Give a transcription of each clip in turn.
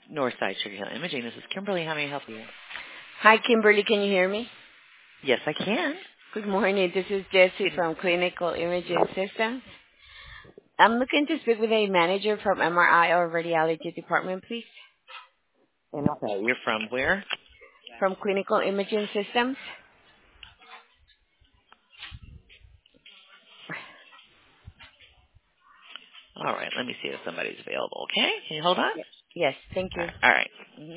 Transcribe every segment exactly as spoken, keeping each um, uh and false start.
Northside Sugar Hill Imaging. This is Kimberly. How may I help you? Hi, Kimberly. Can you hear me? Yes, I can. Good morning. This is Jessie from Clinical Imaging Systems. I'm looking to speak with a manager from M R I or radiology department, please. And okay, you're from where? From Clinical Imaging Systems. All right, let me see if somebody's available, okay? Can you hold on? Yes, yes, thank All you. right. All right. hmm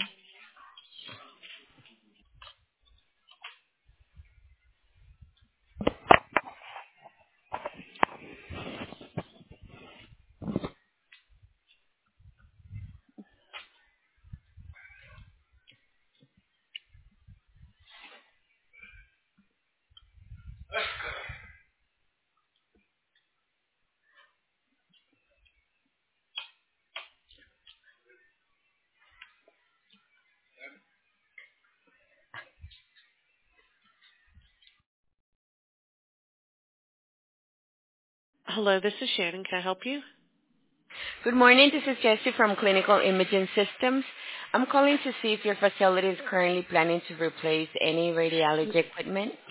Hello, this is Shannon. Can I help you? Good morning. This is Jessie from Clinical Imaging Systems. I'm calling to see if your facility is currently planning to replace any radiology equipment.